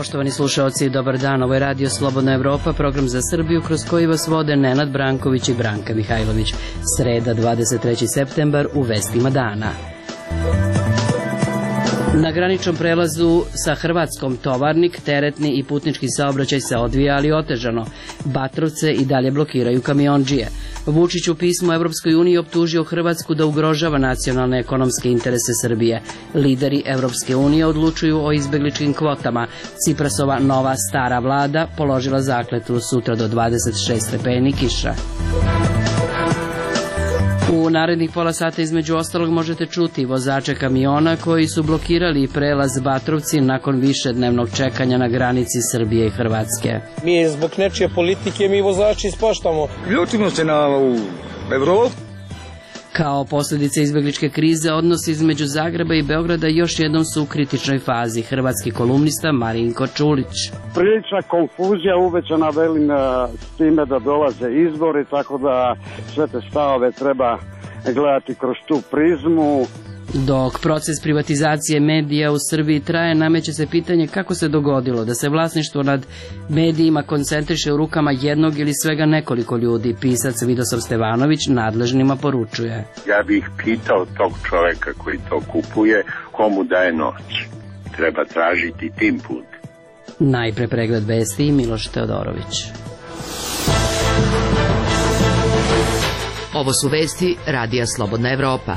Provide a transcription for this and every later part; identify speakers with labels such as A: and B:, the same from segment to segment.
A: Poštovani slušaoci, dobar dan, ovo je Radio Slobodna Evropa, program za Srbiju kroz koji vas vode Nenad Branković i Branka Mihajlović. Sreda, 23. septembar, u vestima dana. Na graničnom prelazu sa Hrvatskom Tovarnik, teretni i putnički saobraćaj se odvija, ali otežano. Batrovce i dalje blokiraju kamiondžije. Vučić u pismu Evropskoj uniji optužio Hrvatsku da ugrožava nacionalne ekonomske interese Srbije. Lideri Evropske unije odlučuju o izbegličkim kvotama. Ciprasova nova stara vlada položila zakletvu sutra do 26 stepeni kiša. U narednih pola sata između ostalog možete čuti vozače kamiona koji su blokirali prelaz Batrovci nakon višednevnog čekanja na granici Srbije i Hrvatske.
B: Mi zbog nečije politike mi vozači ispaštamo.
C: Ljutimo se na Evropu.
A: Kao posljedice izbegličke krize, odnosi između Zagreba i Beograda još jednom su u kritičnoj fazi. Hrvatski kolumnista Marinko Čulić.
D: Prilična konfuzija uvećana velim s time da dolaze izbori, tako da sve te stavove treba gledati kroz tu prizmu.
A: Dok proces privatizacije medija u Srbiji traje, nameće se pitanje kako se dogodilo da se vlasništvo nad medijima koncentriše u rukama jednog ili svega nekoliko ljudi. Pisac Vidosav Stevanović nadležnima poručuje.
E: Ja bih pitao tog čoveka koji to kupuje, komu daje noć. Treba tražiti tim put.
A: Najpre pregled vesti i Miloš Teodorović.
F: Ovo su vesti Radija Slobodna Evropa.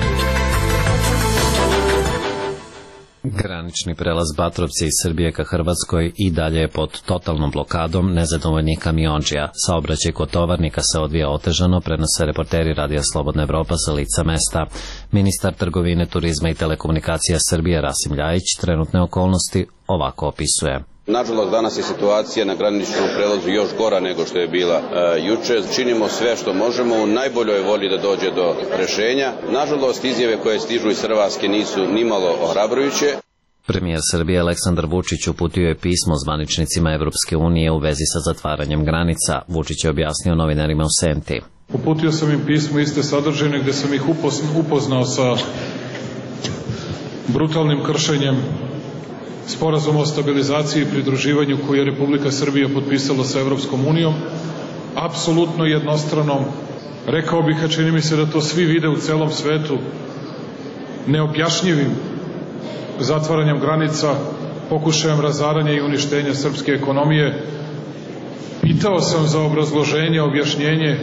G: Granični prelaz Batrovci iz Srbije ka Hrvatskoj i dalje je pod totalnom blokadom nezadovoljnih kamiondžija. Saobraćaj kod Tovarnika se odvija otežano, prenose reporteri Radija Slobodna Evropa sa lica mesta. Ministar trgovine, turizma i telekomunikacija Srbije Rasim Ljajić trenutne okolnosti ovako opisuje.
H: Nažalost, danas je situacija na graničnom prelazu još gora nego što je bila juče. Činimo sve što možemo u najboljoj volji da dođe do rešenja. Nažalost, izjave koje stižu iz Hrvatske nisu nimalo ohrabrujuće.
G: Premijer Srbije Aleksandar Vučić uputio je pismo zvaničnicima Evropske unije u vezi sa zatvaranjem granica. Vučić je objasnio novinarima u Senti.
I: Uputio sam im pismo iste sadržine gde sam ih upoznao sa brutalnim kršenjem Sporazum o stabilizaciji i pridruživanju koji je Republika Srbija potpisala sa Evropskom unijom, apsolutno jednostranom, rekao bih, a čini mi se da to svi vide u celom svetu, neobjašnjivim zatvaranjem granica, pokušajem razaranja i uništenja srpske ekonomije. Pitao sam za obrazloženje, objašnjenje,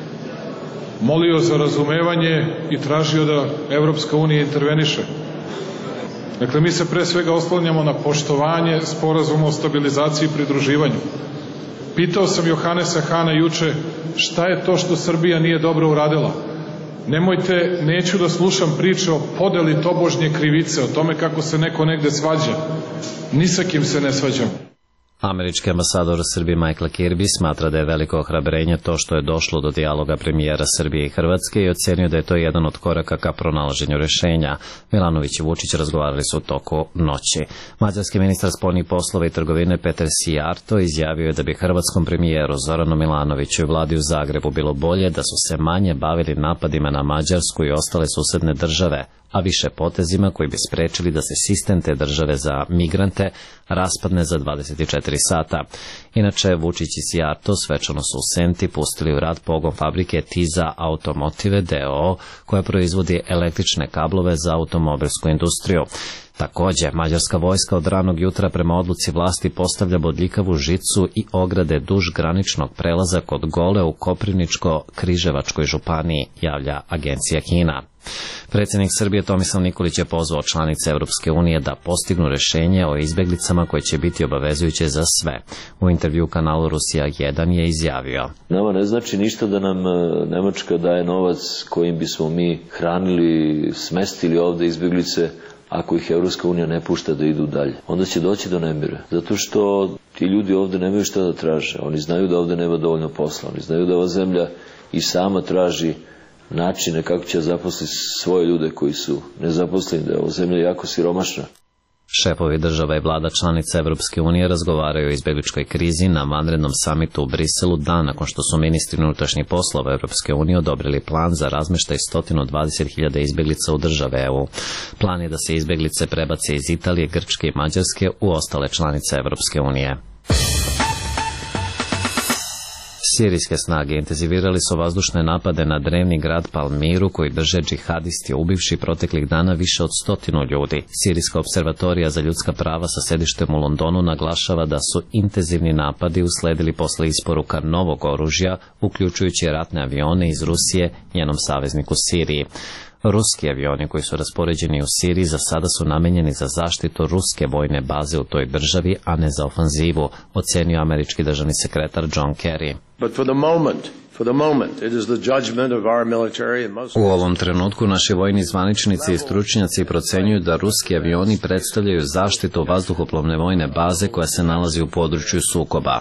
I: molio za razumevanje i tražio da Evropska unija interveniše. Dakle, mi se pre svega oslanjamo na poštovanje Sporazuma o stabilizaciji i pridruživanju. Pitao sam Johanesa Hana juče šta je to što Srbija nije dobro uradila. Nemojte, neću da slušam priče o podeli tobožnje krivice, o tome kako se neko negde svađa. Ni sa kim se ne svađam.
G: Američki ambasador Srbije Michael Kirby smatra da je veliko ohrabrenje to što je došlo do dijaloga premijera Srbije i Hrvatske i ocenio da je to jedan od koraka ka pronalaženju rešenja. Milanović i Vučić razgovarali su u toku noći. Mađarski ministar spoljnih poslova i trgovine Peter Sijarto izjavio je da bi hrvatskom premijeru Zoranu Milanoviću i vladi u Zagrebu bilo bolje da su se manje bavili napadima na Mađarsku i ostale susedne države, a više potezima koji bi sprečili da se sistem te države za migrante raspadne za 24 sata. Inače, Vučić i Sijarto svečano su u Senti pustili u rad pogon fabrike Tiza Automotive d.o.o. koja proizvodi električne kablove za automobilsku industriju. Takođe, mađarska vojska od ranog jutra prema odluci vlasti postavlja bodljikavu žicu i ograde duž graničnog prelaza kod Gole u Koprivničko-Križevačkoj županiji, javlja agencija HINA. Predsjednik Srbije Tomislav Nikolić je pozvao članice Evropske unije da postignu rešenje o izbeglicama koje će biti obavezujuće za sve. U intervju kanalu Rusija 1 je izjavio:
J: Nama ne znači ništa da nam Nemačka daje novac kojim bismo mi hranili, smestili ovde izbeglice, ako ih Evropska unija ne pušta da idu dalje. Onda će doći do nemira. Zato što ti ljudi ovde nemaju šta da traže. Oni znaju da ovde nema dovoljno posla. Oni znaju da ova zemlja i sama traži načine kako će zaposliti svoje ljude koji su nezaposleni, da je ova zemlja jako siromašna.
G: Šefovi država i vlada članica Evropske unije razgovaraju o izbjegličkoj krizi na vanrednom samitu u Briselu dan nakon što su ministri unutrašnjih poslova Evropske unije odobrili plan za razmještaj 120.000 izbjeglica u države EU. Plan je da se izbjeglice prebace iz Italije, Grčke i Mađarske u ostale članice Evropske unije. Sirijske snage intenzivirali su vazdušne napade na drevni grad Palmiru koji drže džihadisti ubivši proteklih dana više od 100 ljudi. Sirijska observatorija za ljudska prava sa sedištem u Londonu naglašava da su intenzivni napadi usledili posle isporuka novog oružja, uključujući ratne avione iz Rusije njenom savezniku Siriji. Ruski avioni koji su raspoređeni u Siriji za sada su namenjeni za zaštitu ruske vojne baze u toj državi, a ne za ofanzivu, ocenio američki državni sekretar John Kerry. U ovom trenutku naši vojni zvaničnici i stručnjaci procenjuju da ruski avioni predstavljaju zaštitu vazduhoplovne vojne baze koja se nalazi u području sukoba.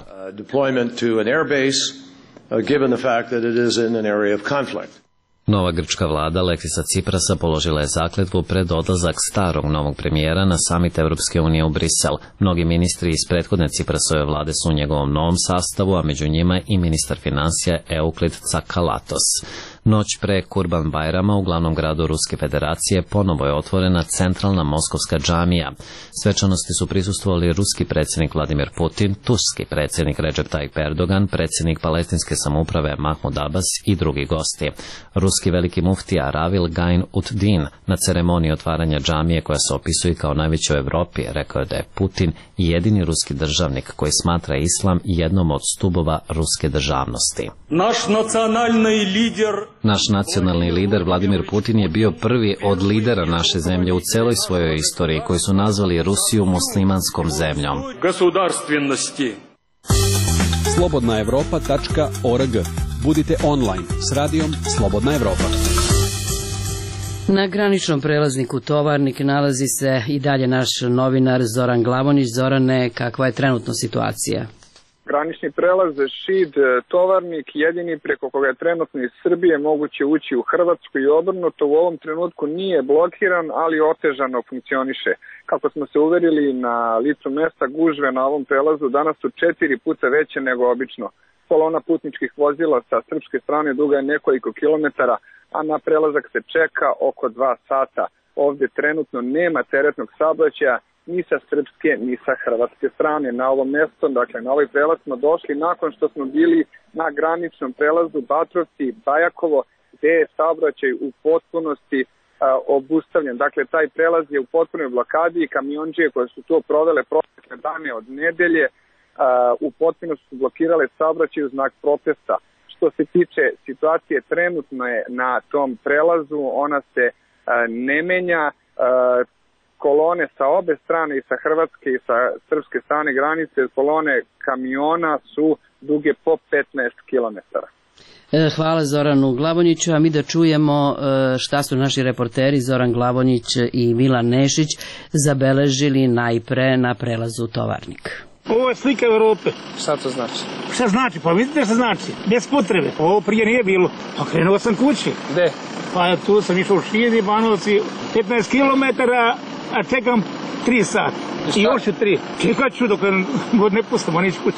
G: Nova grčka vlada Aleksisa Tsiprasa položila je zakletvu pred odlazak starog novog premijera na samit Evropske unije u Brisel. Mnogi ministri iz prethodne Tsiprasove vlade su u njegovom novom sastavu, a među njima i ministar financija Euklid Tsakalatos. Noć pre Kurban Bajrama u glavnom gradu Ruske federacije ponovo je otvorena centralna moskovska džamija. Svečanosti su prisustvovali ruski predsjednik Vladimir Putin, turski predsjednik Recep Tayyip Erdogan, predsjednik palestinske samouprave Mahmud Abbas i drugi gosti. Ruski veliki muftija Ravil Gain Ut-Din na ceremoniji otvaranja džamije koja se opisuje kao najveća u Evropi rekao je da je Putin jedini ruski državnik koji smatra islam jednom od stubova ruske državnosti. Naš nacionalni lider Vladimir Putin je bio prvi od lidera naše zemlje u celoj svojoj istoriji koji su nazvali Rusiju muslimanskom zemljom.
K: slobodnaevropa.org. Budite online s radijom Slobodna Evropa.
A: Na graničnom prelazniku Tovarnik nalazi se i dalje naš novinar Zoran Glavonić. Zorane, kakva je trenutno situacija?
L: Granični prelaz Šid Tovarnik jedini preko koga je trenutno iz Srbije moguće ući u Hrvatsku i obrnuto u ovom trenutku nije blokiran, ali otežano funkcioniše. Kako smo se uverili na licu mesta, gužve na ovom prelazu danas su 4 puta veće nego obično. Kolona putničkih vozila sa srpske strane duga je nekoliko kilometara, a na prelazak se čeka oko 2 sata. Ovdje trenutno nema teretnog saobraćaja ni sa srpske ni sa hrvatske strane. Na ovom mjestu, dakle na ovaj prelaz smo došli nakon što smo bili na graničnom prelazu Batrovci Bajakovo, gdje je saobraćaj u potpunosti obustavljen. Dakle, taj prelaz je u potpunoj blokadi i kamionđije koje su to provele protekle dane od nedelje u potpunosti su blokirale saobraćaj u znak protesta. Što se tiče situacije trenutno je na tom prelazu, ona se ne menja. Kolone sa obe strane, i sa hrvatske i sa srpske strane granice, kolone kamiona su duge po 15 kilometara.
A: Hvala Zoranu Glavonjiću, a mi da čujemo šta su naši reporteri Zoran Glavonjić i Milan Nešić zabeležili najpre na prelazu Tovarnik.
M: Ovo je slika Evrope.
L: Šta to znači?
M: Šta znači? Pa vidite šta znači. Bez potrebe. Ovo prije nije bilo. Pa krenuo sam kući.
L: Gde?
M: Pa tu sam išao u Šid, Banovci, 15 kilometara, a čekam 3 sata. I još ću 3. Čekat ću dok god ne pustam, a neću kući.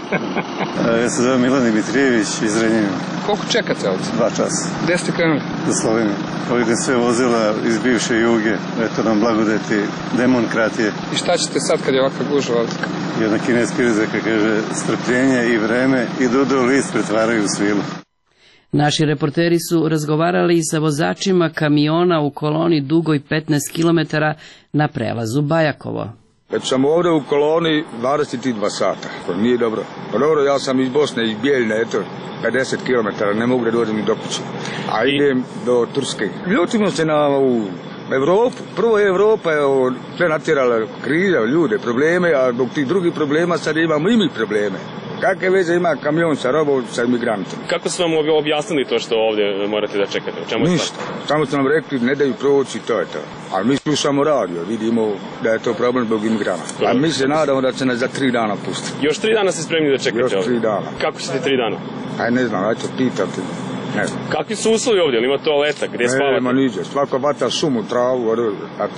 N: Ja se zove Milan Dimitrijević iz Renjina.
L: Koliko čekate ovdje?
N: 2 časa.
L: Gde ste krenuli?
N: Do Slovenije. Vidim sve vozila iz bivše Juge. Eto nam blagodeti demokratije.
L: I šta ćete sad kad je ovakva gužva ovdje?
N: Jedna kineska izreka kaže strpljenje i vreme i dudu list pretvaraju u svilu.
A: Naši reporteri su razgovarali sa vozačima kamiona u koloni dugoj 15 km na prelazu Bajakovo.
C: Već sam ovdje u koloni 22 sata, to nije dobro. Pa dobro, ja sam iz Bosne, iz Bijeljne, eto, 50 km, ne mogu da dođem ni do kuće. A idem do Turske. Ljutimo se na Evropu. Prvo je Evropa sve natjerala kriza, ljude, probleme, a zbog tih drugih problema sad imamo i mi probleme. Kakve veze ima kamion sa robom, sa imigrantom?
O: Kako su vam objasnili to što ovdje morate da čekate?
C: Ništa. Samo su nam rekli ne daju proći, to je to. A mi slušamo radio, vidimo da je to problem zbog imigranata. A mi se nadamo da će nas za 3 dana pustiti.
O: Još 3 dana ste spremni da čekate ovdje?
C: Još 3 dana.
O: Kako ćete 3 dana?
C: Aj ne znam, ajte pitam te. Ne znam.
O: Kakvi su uslovi ovdje? Ima toaleta? Gdje spavate?
C: Nema niđe. Svako bata šumu, travu,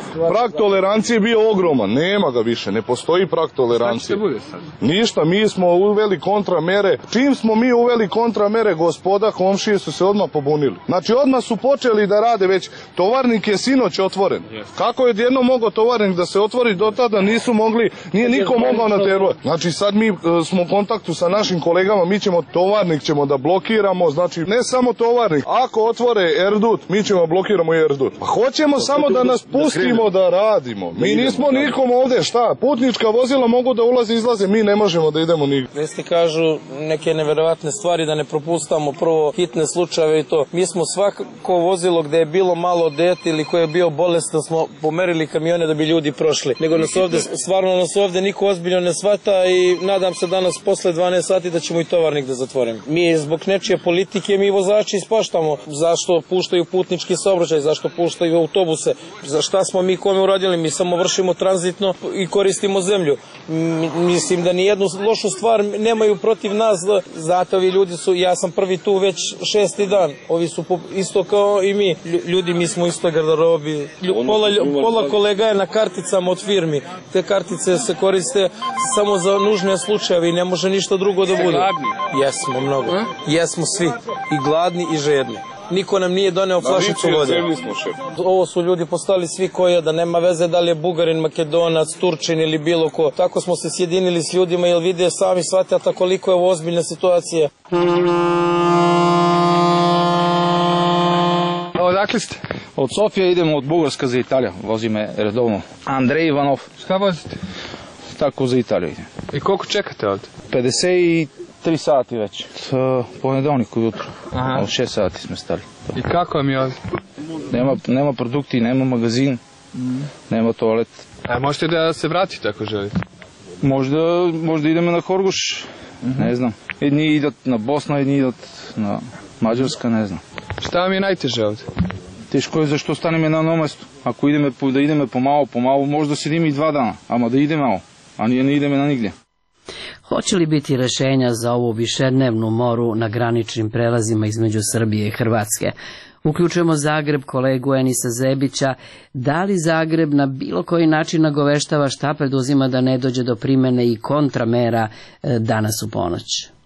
P: Prag tolerancije bio ogroman, nema ga više, ne postoji prag tolerancije. Ništa, mi smo uveli kontramere. Čim smo mi uveli kontramere, gospoda komšije su se odmah pobunili. Znači odmah su počeli da rade već. Tovarnik je sinoć otvoren. Kako je jedno mogao tovarnik da se otvori, do tada nisu mogli, nije niko mogao na teror. Znači sad mi smo u kontaktu sa našim kolegama, mi ćemo tovarnik da blokiramo, znači ne samo tovarnik. Ako otvore Erdut, mi ćemo blokiramo i Erdut. Pa hoćemo samo da nas pustimo da radimo. Mi nismo nikom ovde, šta? Putnička vozila mogu da ulaze i izlaze, mi ne možemo da idemo nigdje.
B: Vesti kažu neke neverovatne stvari, da ne propustamo prvo hitne slučajeve i to. Mi smo svako vozilo gde je bilo malo dete ili koje je bio bolestan smo pomerili kamione da bi ljudi prošli. Nego nas ovde, stvarno nas ovde niko ozbiljno ne shvata i nadam se danas posle 12 sati da ćemo i tovarnik da zatvorimo. Mi zbog nečije politike, mi vozači ispaštamo zašto puštaju putnički saobraćaj, zašto puštaju autobuse, za šta smo mi kome uradili, mi samo vršimo tranzitno i koristimo zemlju. Mislim da nijednu lošu stvar nemaju protiv nas, zato ovi ljudi su, ja sam prvi tu već 6. dan, ovi su isto kao i mi, ljudi mi smo isto garderobi, pola kolega je na karticama od firmi, te kartice se koriste samo za nužne slučajeve i ne može ništa drugo da bude. Jesmo mnogo, jesmo svi, i gladni i žedni. Niko nam nije doneo flašicu vode. Ovo su ljudi postali svi koji, da nema veze da li je Bugarin, Makedonac, Turčin ili bilo ko. Tako smo se sjedinili s ljudima jer vide sami shvatata koliko je ovo ozbiljna situacija.
Q: Odakle ste? Od Sofije idemo od Bugarska za Italiju. Vozi me redovno Andrej Ivanov. Šta vozite? Tako za Italiju idem.
R: I koliko čekate ovdje?
Q: 53 sati već. Ponedeljnik ujutro. Od 6 sati smo stali.
R: I kako vam je ovdje?
Q: Nema produkti, nema magazin, nema toalet.
R: A možete da se vratite ako želite?
Q: Možda idemo na Horgoš, ne znam. Jedni idu na Bosnu, jedni idu na Mađarska, ne znam.
R: Šta vam je najteže ovdje?
Q: Teško je zašto ostaneme na jednom mestu. Ako da ideme pomalo, možda sedimo i 2 dana, ama da ide malo, a ne ideme na nigdje.
A: Hoće li biti rešenja za ovu višednevnu moru na graničnim prelazima između Srbije i Hrvatske? Uključujemo Zagreb, kolegu Enisa Zebića. Da li Zagreb na bilo koji način nagoveštava šta preduzima da ne dođe do primene i kontramera danas u ponoć?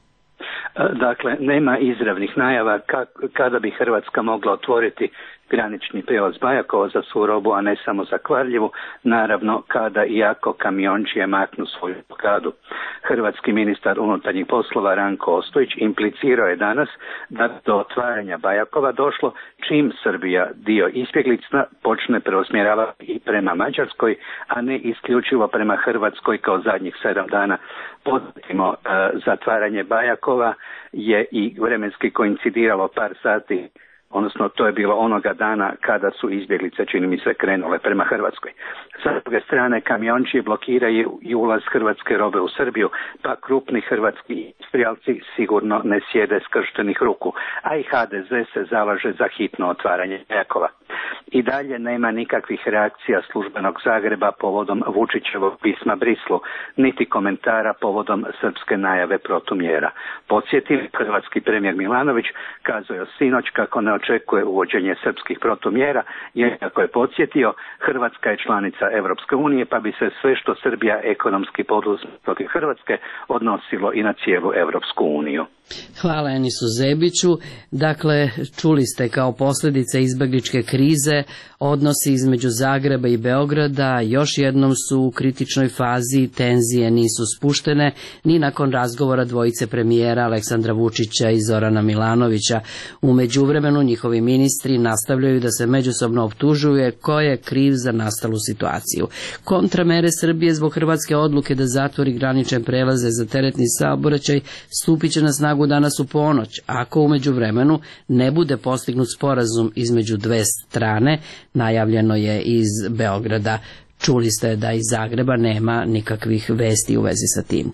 S: Dakle, nema izravnih najava kada bi Hrvatska mogla otvoriti granični prijelaz Bajakovo za svu robu, a ne samo za kvarljivu, naravno kada i ako kamiončije maknu svoju blokadu. Hrvatski ministar unutarnjih poslova Ranko Ostojić implicirao je danas da do otvaranja Bajakova došlo čim Srbija dio izbjeglica počne preusmjeravati i prema Mađarskoj, a ne isključivo prema Hrvatskoj kao zadnjih 7 dana. Podsjetimo, zatvaranje Bajakova je i vremenski koincidiralo par sati, odnosno to je bilo onoga dana kada su izbjeglice, čini mi se, krenule prema Hrvatskoj. Sa druge strane, kamiončije blokiraju i ulaz hrvatske robe u Srbiju, pa krupni hrvatski industrijalci sigurno ne sjede skrštenih ruku, a i HDZ se zalaže za hitno otvaranje Bajakova. I dalje nema nikakvih reakcija službenog Zagreba povodom Vučićevog pisma Brislu, niti komentara povodom srpske najave protumjera. Podsjetim, hrvatski premijer Milanović kazao je sinoć kako ne očekuje uvođenje srpskih protumjera, jer kako je podsjetio, Hrvatska je članica Evropske unije, pa bi se sve što Srbija ekonomski poduzme protiv Hrvatske odnosilo i na cijelu Evropsku uniju.
A: Hvala Enisu Zebiću. Dakle, čuli ste kao posljedica izbjegličke krize, odnosi između Zagreba i Beograda još jednom su u kritičnoj fazi, tenzije nisu spuštene ni nakon razgovora dvojice premijera Aleksandra Vučića i Zorana Milanovića. U međuvremenu njihovi ministri nastavljaju da se međusobno optužuje ko je kriv za nastalu situaciju. Kontramere Srbije zbog hrvatske odluke da zatvori granične prelaze za teretni saobraćaj stupit će na snagu danas u ponoć, ako u međuvremenu ne bude postignut sporazum između dve strane, najavljeno je iz Beograda. Čuli ste da iz Zagreba nema nikakvih vesti u vezi sa tim.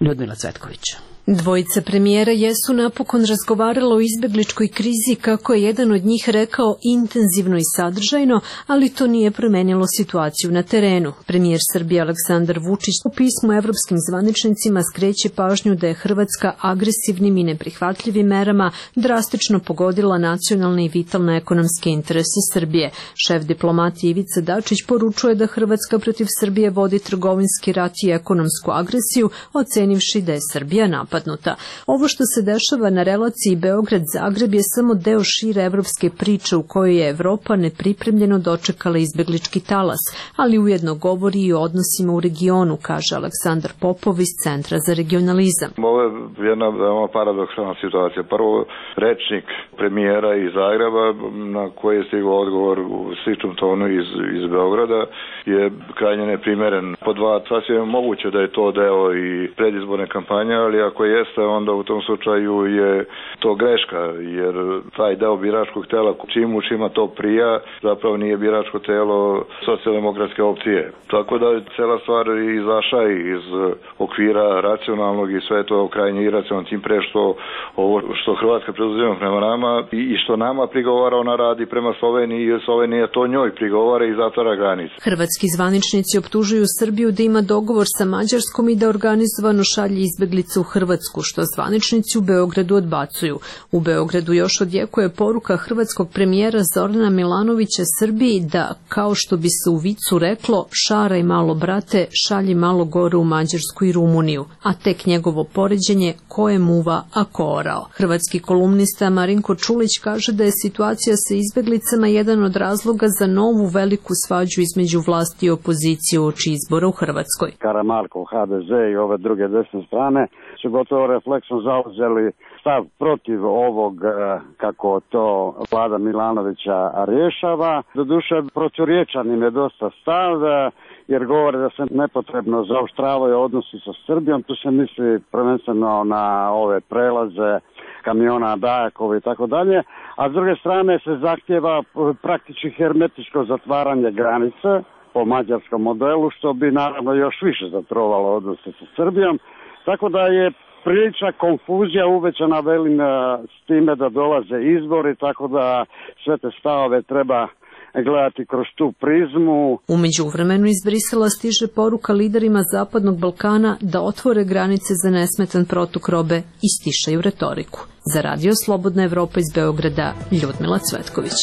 A: Ljudmila Cvetković.
T: Dvojica premijera jesu napokon razgovarala o izbegličkoj krizi, kako je jedan od njih rekao, intenzivno i sadržajno, ali to nije promenilo situaciju na terenu. Premijer Srbije Aleksandar Vučić u pismu evropskim zvaničnicima skreće pažnju da je Hrvatska agresivnim i neprihvatljivim merama drastično pogodila nacionalne i vitalne ekonomske interese Srbije. Šef diplomatije Ivica Dačić poručuje da Hrvatska protiv Srbije vodi trgovinski rat i ekonomsku agresiju, ocenivši da je Srbija napadnuta. Ovo što se dešava na relaciji Beograd-Zagreb je samo deo šire evropske priče u kojoj je Evropa nepripremljeno dočekala izbeglički talas, ali ujedno govori i o odnosima u regionu, kaže Aleksandar Popov iz Centra za regionalizam.
U: Ovo je jedna veoma paradoksalna situacija. Prvo, rečnik premijera iz Zagreba, na koji je stigao odgovor u sličnom tonu iz Beograda, je krajnje neprimeren. Po dva, sasvim je moguće da je to deo i predizborne kampanje, ali ako jeste, onda u tom slučaju je to greška, jer taj deo biračkog tela, čim učima to prija, zapravo nije biračko telo socijaldemokratske opcije. Tako da je cela stvar izašla iz okvira racionalnog i sve to krajnje iracionalno, tim pre što ovo što Hrvatska preduzima prema nama i što nama prigovara, ona radi prema Sloveniji i Slovenija to njoj prigovara i zatvara granice.
T: Hrvatski zvaničnici optužuju Srbiju da ima dogovor sa Mađarskom i da organizovano šalje izbeglice u Hrvatsku, što zvaničnici u Beogradu odbacuju. U Beogradu još odjekuje poruka hrvatskog premijera Zorana Milanovića Srbiji da, kao što bi se u vicu reklo, šaraj malo brate, šalji malo gore u Mađarsku i Rumuniju, a tek njegovo poređenje ko je muva, a ko orao. Hrvatski kolumnista Marinko Čulić kaže da je situacija sa izbeglicama jedan od razloga za novu veliku svađu između vlasti i opozicije uoči izbora u Hrvatskoj.
D: Karamarko, HDZ i ove druge desne strane su gotovo refleksno zauzeli stav protiv ovog, kako to vlada Milanovića rješava. Doduše, proturječan im je dosta stav, jer govore da se nepotrebno zaoštravaju odnosi sa Srbijom. Tu se misli prvenstveno na ove prelaze kamiona, dajakove i tako dalje. A s druge strane se zahtjeva praktički hermetičko zatvaranje granice po mađarskom modelu, što bi naravno još više zatrovalo odnose sa Srbijom. Tako da je prilična konfuzija uvećana, velim, s time da dolaze izbori, tako da sve te stavove treba gledati kroz tu prizmu.
T: U međuvremenu iz Brisela stiže poruka liderima Zapadnog Balkana da otvore granice za nesmetan protok robe i stišaju retoriku. Za Radio Slobodna Evropa iz Beograda, Ljudmila Cvetković.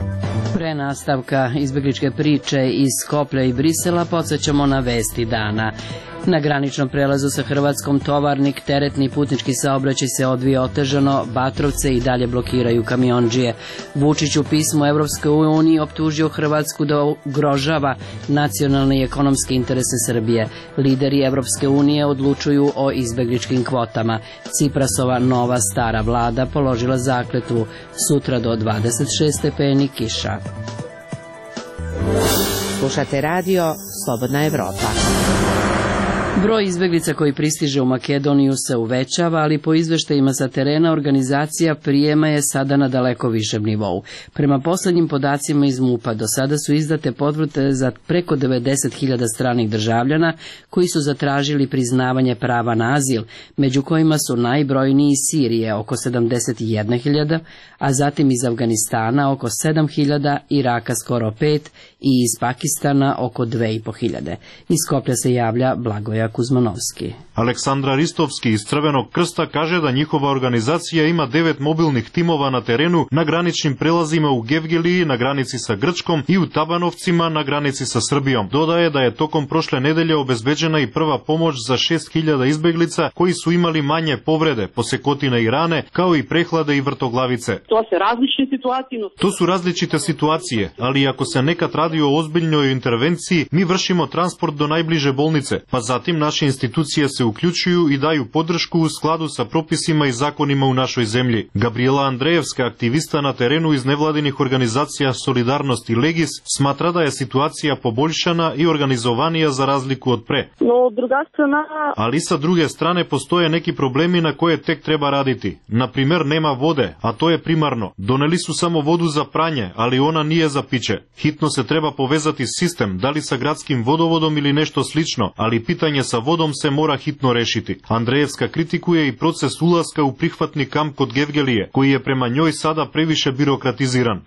A: Pre nastavka izbegličke priče iz Skoplja i Brisela podsjećamo na vesti dana. Na graničnom prelazu sa Hrvatskom Tovarnik teretni i putnički saobraćaj se odvija otežano, Batrovce i dalje blokiraju kamiondžije. Vučić u pismu Evropskoj uniji optužio Hrvatsku da ugrožava nacionalne i ekonomske interese Srbije. Lideri Evropske unije odlučuju o izbegličkim kvotama. Ciprasova nova stara vlada položila zakletvu, sutra do 26 stepeni kiša.
F: Slušate radio Slobodna Evropa.
A: Broj izbeglica koji pristiže u Makedoniju se uvećava, ali po izveštajima sa terena organizacija prijema je sada na daleko višem nivou. Prema poslednjim podacima iz MUP-a do sada su izdate potvrde za preko 90.000 stranih državljana koji su zatražili priznavanje prava na azil, među kojima su najbrojniji iz Sirije oko 71.000, a zatim iz Afganistana oko 7.000, Iraka skoro 5 i iz Pakistana oko 2.500. Iz Skoplja se javlja Blagoja Kuzmanovski.
V: Aleksandra Ristovski iz Crvenog krsta kaže da njihova organizacija ima 9 mobilnih timova na terenu na graničnim prelazima u Gevgeliji na granici sa Grčkom i u Tabanovcima na granici sa Srbijom. Dodaje da je tokom prošle nedelje obezbeđena i prva pomoć za 6.000 izbeglica koji su imali manje povrede, posekotine i rane, kao i prehlade i vrtoglavice. To su različite situacije, ali ako se nekad radi o ozbiljnoj intervenciji, mi vršimo transport do najbliže bolnice, pa zatim naše institucije se uključuju i daju podršku u skladu sa propisima i zakonima u našoj zemlji. Gabriela Andrejevska, aktivista na terenu iz nevladinih organizacija Solidarnost i Legis, smatra da je situacija poboljšana i organizovanija za razliku od pre. Ali sa druge strane postoje neki problemi na koje tek treba raditi. Na primer, nema vode, a to je primarno. Doneli su samo vodu za pranje, ali ona nije za piće. Hitno se treba treba povezati sistem, da li sa gradskim vodovodom ili nešto slično, ali pitanje sa vodom se mora hitno rešiti. Andreevska kritikuje i proces ulaska u prihvatni kamp kod Gevgelije, koji je prema njoj sada previše birokratiziran.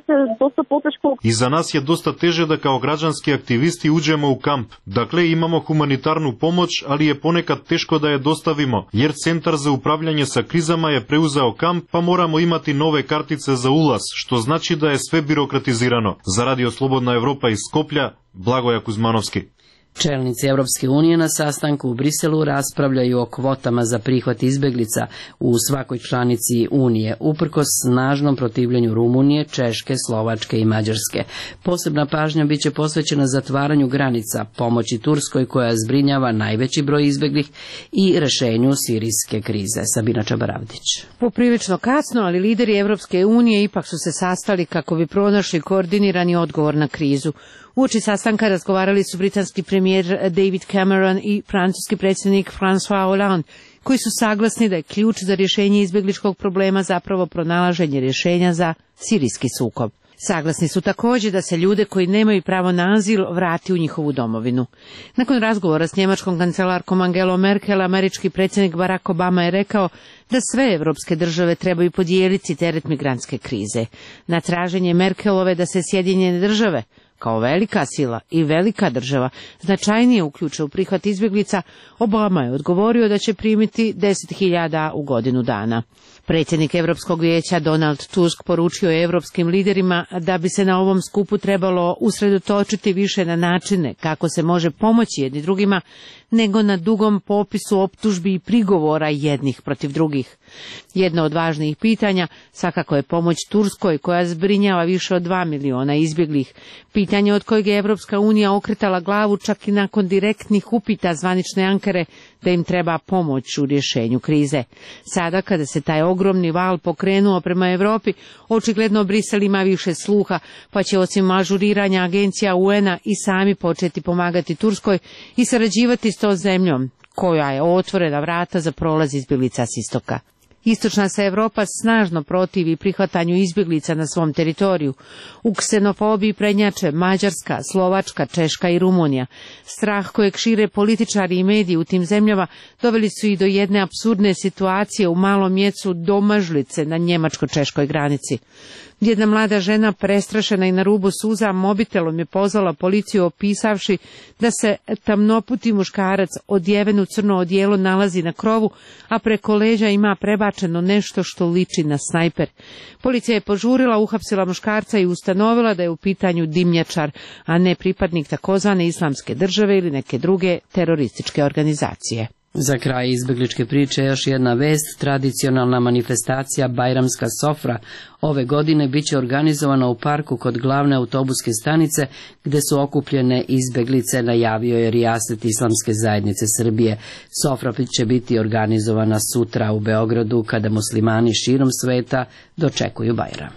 V: I za nas je dosta teže da kao građanski aktivisti uđemo u kamp. Dakle, imamo humanitarnu pomoć, ali je ponekad teško da je dostavimo, jer Centar za upravljanje sa krizama je preuzeo kamp, pa moramo imati nove kartice za ulaz, što znači da je sve birokratizirano. Za Radio Slobodna Evropa iz Skoplja, Blagoja Kuzmanovski.
A: Čelnici Europske unije na sastanku u Briselu raspravljaju o kvotama za prihvat izbeglica u svakoj članici Unije, uprkos snažnom protivljenju Rumunije, Češke, Slovačke i Mađarske. Posebna pažnja biće posvećena zatvaranju granica, pomoći Turskoj koja zbrinjava najveći broj izbeglih i rešenju sirijske krize. Sabina Čabaravdić.
E: Poprilično kasno, ali lideri Europske unije ipak su se sastali kako bi pronašli koordinirani odgovor na krizu. Uoči sastanka razgovarali su britanski premijer David Cameron i francuski predsjednik François Hollande, koji su saglasni da je ključ za rješenje izbjegličkog problema zapravo pronalaženje rješenja za sirijski sukob. Saglasni su također da se ljude koji nemaju pravo na azil vrati u njihovu domovinu. Nakon razgovora s njemačkom kancelarkom Angelom Merkel, američki predsjednik Barack Obama je rekao da sve evropske države trebaju podijeliti teret migrantske krize. Na traženje Merkelove da se Sjedinjene države, kao velika sila i velika država, značajnije uključe u prihvat izbjeglica, Obama je odgovorio da će primiti 10.000 u godinu dana. Predsjednik Europskog vijeća Donald Tusk poručio je europskim liderima da bi se na ovom skupu trebalo usredotočiti više na načine kako se može pomoći jedni drugima, nego na dugom popisu optužbi i prigovora jednih protiv drugih. Jedno od važnijih pitanja svakako je pomoć Turskoj, koja zbrinjava više od 2 miliona izbjeglih. Pitanje od kojeg je Europska unija okretala glavu čak i nakon direktnih upita zvanične Ankare da im treba pomoć u rješenju krize. Sada, kada se taj ogromni val pokrenuo prema Europi, očigledno Brisel ima više sluha, pa će osim ažuriranja agencija UN-a i sami početi pomagati Turskoj i sarađivati s tom zemljom, koja je otvorena vrata za prolaz izbjeglica s istoka. Istočna se Europa snažno protivi prihvatanju izbjeglica na svom teritoriju. U ksenofobiji prednjače Mađarska, Slovačka, Češka i Rumunija. Strah kojeg šire političari i mediji u tim zemljama doveli su i do jedne apsurdne situacije u malom mjestu Domažlice na njemačko-češkoj granici. Jedna mlada žena, prestrašena i na rubu suza, mobitelom je pozvala policiju opisavši da se tamnoputi muškarac odjeven u crno odijelo nalazi na krovu, a preko leđa ima prebačeno nešto što liči na snajper. Policija je požurila, uhapsila muškarca i ustanovila da je u pitanju dimnjačar, a ne pripadnik takozvane islamske države ili neke druge terorističke organizacije.
A: Za kraj izbegličke priče još jedna vest. Tradicionalna manifestacija Bajramska sofra ove godine biće organizovana u parku kod glavne autobuske stanice, gde su okupljene izbeglice, najavio je rijaset Islamske zajednice Srbije. Sofra će biti organizovana sutra u Beogradu, kada muslimani širom sveta dočekuju Bajram.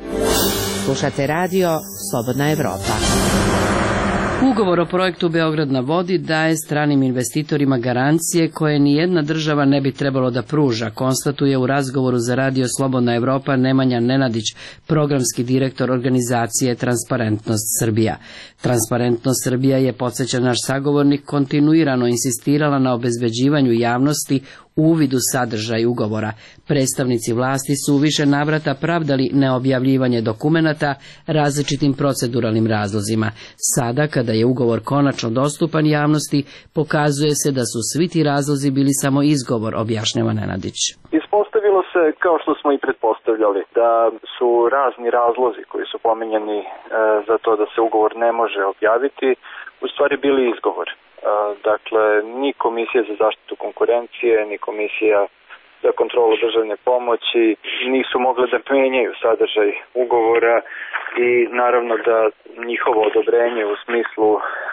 F: Slušate radio Slobodna Evropa.
A: Ugovor o projektu Beograd na vodi daje stranim investitorima garancije koje nijedna država ne bi trebalo da pruža, konstatuje u razgovoru za radio Slobodna Evropa Nemanja Nenadić, programski direktor organizacije Transparentnost Srbija. Transparentnost Srbija je, podsjeća naš sagovornik, kontinuirano insistirala na obezbeđivanju javnosti uvid u sadržaj ugovora. Predstavnici vlasti su u više navrata pravdali neobjavljivanje dokumenata različitim proceduralnim razlozima. Sada, kada je ugovor konačno dostupan javnosti, pokazuje se da su svi ti razlozi bili samo izgovor, objašnjava Nenadić.
H: Ispostavilo se, kao što smo i pretpostavljali, da su razni razlozi koji su pominjani za to da se ugovor ne može objaviti, u stvari bili izgovor. Dakle, ni Komisija za zaštitu konkurencije, ni Komisija za kontrolu državne pomoći nisu mogle da menjaju sadržaj ugovora i naravno da njihovo odobrenje u smislu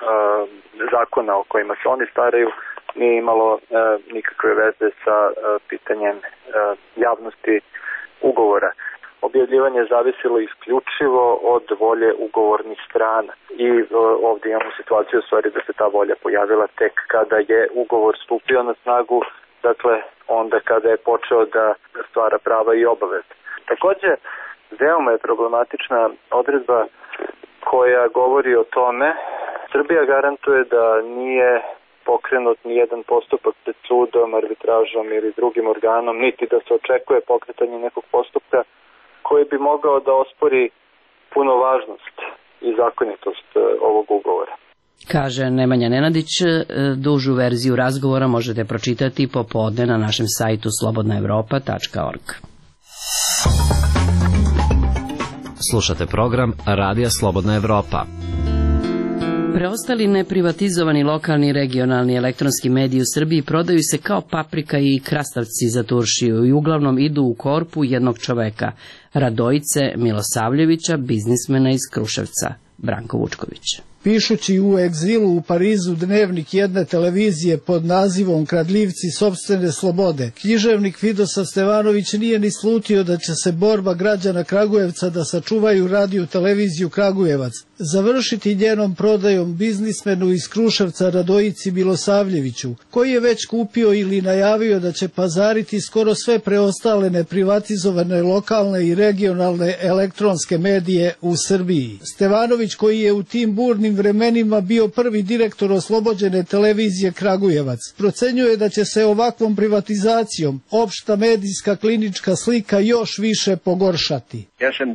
H: zakona o kojima se oni staraju nije imalo nikakve veze sa pitanjem javnosti ugovora. Objavljivanje je zavisilo isključivo od volje ugovornih strana i ovdje imamo situaciju u stvari da se ta volja pojavila tek kada je ugovor stupio na snagu, dakle onda kada je počeo da stvara prava i obaveze. Također, veoma je problematična odredba koja govori o tome. Srbija garantuje da nije pokrenut ni jedan postupak pred sudom, arbitražom ili drugim organom, niti da se očekuje pokretanje nekog postupka koji bi mogao da ospori punovažnost i zakonitost ovog ugovora.
A: Kaže Nemanja Nenadić. Dužu verziju razgovora možete pročitati popodne na našem sajtu slobodnaevropa.org.
G: Slušate program Radija Slobodna Evropa.
A: Preostali neprivatizovani lokalni i regionalni elektronski mediji u Srbiji prodaju se kao paprika i krastavci za turšiju i uglavnom idu u korpu jednog čoveka, Radojice Milosavljevića, biznismena iz Kruševca. Branko Vučković.
I: Pišući u egzilu u Parizu dnevnik jedne televizije pod nazivom Kradljivci sopstvene slobode, književnik Vidosa Stevanović nije ni slutio da će se borba građana Kragujevca da sačuvaju radio televiziju Kragujevac završiti njenom prodajom biznismenu iz Kruševca Radojici Milosavljeviću, koji je već kupio ili najavio da će pazariti skoro sve preostale neprivatizovane lokalne i regionalne elektronske medije u Srbiji. Stevanović, koji je u tim burnim vremenima bio prvi direktor oslobođene televizije Kragujevac, procenjuje da će se ovakvom privatizacijom opšta medijska klinička slika još više pogoršati.
J: Ja sam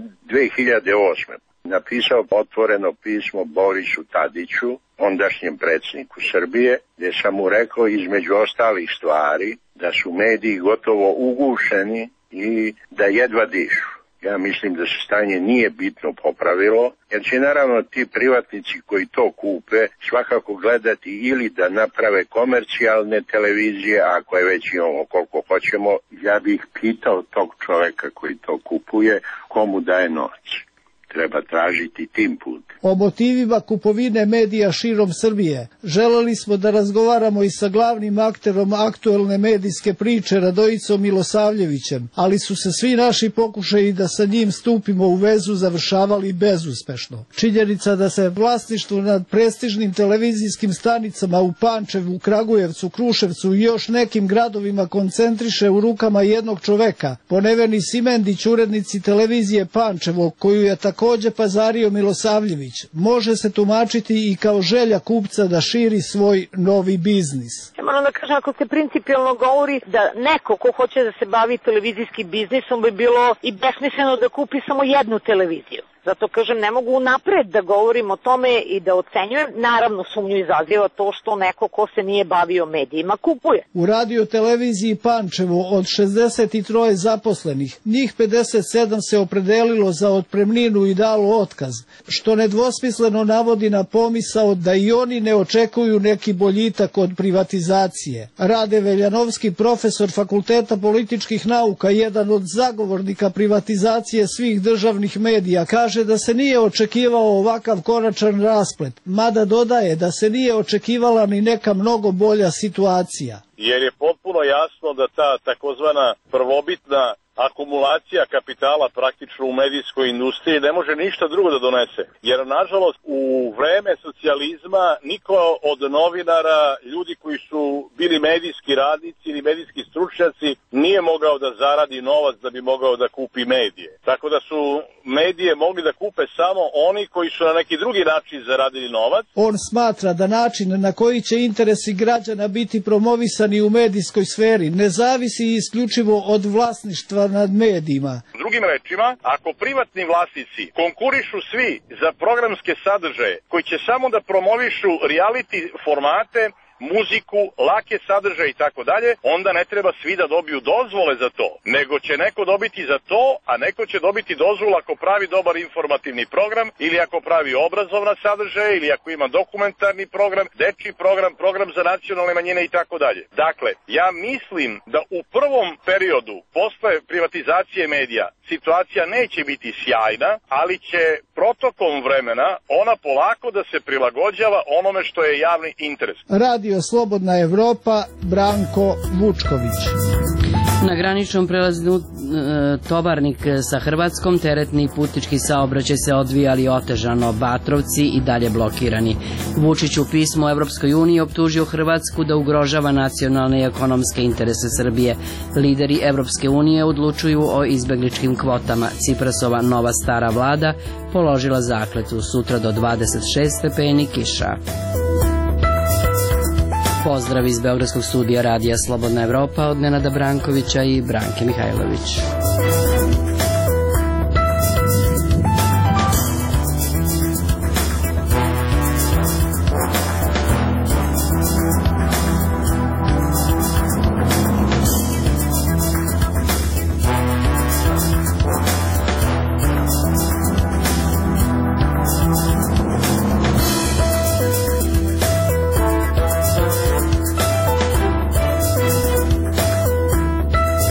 J: 2008. napisao otvoreno pismo Borisu Tadiću, ondašnjem predsjedniku Srbije, gdje sam mu rekao između ostalih stvari da su mediji gotovo ugušeni i da jedva dišu. Ja mislim da se stanje nije bitno popravilo, jer će naravno ti privatnici koji to kupe svakako gledati ili da naprave komercijalne televizije, ako je već imamo koliko hoćemo. Ja bih pitao tog čoveka koji to kupuje, komu daje novac. Treba tražiti tim putem.
I: O motivima kupovine medija širom Srbije želeli smo da razgovaramo i sa glavnim akterom aktuelne medijske priče Radojicom Milosavljevićem, ali su se svi naši pokušaji da sa njim stupimo u vezu završavali bezuspešno. Činjenica da se vlasništvo nad prestižnim televizijskim stanicama u Pančevu, Kragujevcu, Kruševcu i još nekim gradovima koncentriše u rukama jednog čoveka, poneveni Simendić, urednici televizije Pančevo, koju je takođe pazario Milosavljević, može se tumačiti i kao želja kupca da širi svoj novi biznis.
W: Ja moram da kažem, ako se principijalno govori da neko ko hoće da se bavi televizijskim biznisom bi bilo i besmisleno da kupi samo jednu televiziju. Zato kažem, ne mogu napred da govorim o tome i da ocenjujem. Naravno, sumnju izaziva to što neko ko se nije bavio medijima kupuje.
I: U radio televiziji Pančevo od 63 zaposlenih, njih 57 se opredelilo za otpremninu i dalo otkaz, što nedvosmisleno navodi na pomisao da i oni ne očekuju neki boljitak od privatizacije. Rade Veljanovski, profesor Fakulteta političkih nauka, jedan od zagovornika privatizacije svih državnih medija, kaže da se nije očekivao ovakav konačan rasplet, mada dodaje da se nije očekivala ni neka mnogo bolja situacija.
X: Jer je potpuno jasno da ta takozvana prvobitna akumulacija kapitala praktično u medijskoj industriji ne može ništa drugo da donese. Jer, nažalost, u vreme socijalizma niko od novinara, ljudi koji su bili medijski radnici ili medijski stručnjaci, nije mogao da zaradi novac da bi mogao da kupi medije. Tako da su medije mogli da kupe samo oni koji su na neki drugi način zaradili novac.
I: On smatra da način na koji će interesi građana biti promovisani u medijskoj sferi ne zavisi isključivo od vlasništva nad medijima.
X: Drugim rečima, ako privatni vlasnici konkurišu svi za programske sadržaje koji će samo da promovišu reality formate, muziku, lake sadržaje i tako dalje, onda ne treba svi da dobiju dozvole za to, nego će neko dobiti za to, a neko će dobiti dozvolu ako pravi dobar informativni program ili ako pravi obrazovna sadržaje ili ako ima dokumentarni program, dečji program, program za nacionalne manjine i tako dalje. Dakle, ja mislim da u prvom periodu posle privatizacije medija situacija neće biti sjajna, ali će protokom vremena ona polako da se prilagođava onome što je javni interes.
I: Radio Slobodna Evropa, Branko Vučković.
A: Na graničnom prelazu tovarnik sa Hrvatskom, teretni i putnički saobraćaj se odvijali otežano, Batrovci i dalje blokirani. Vučić u pismu Evropskoj uniji optužio Hrvatsku da ugrožava nacionalne i ekonomske interese Srbije. Lideri Evropske unije odlučuju o izbegličkim kvotama. Ciprasova nova stara vlada položila zakletvu, sutra do 26 stepeni kiša. Pozdrav iz Beogradskog studija Radija Slobodna Evropa od Nenada Brankovića i Branke Mihajlović.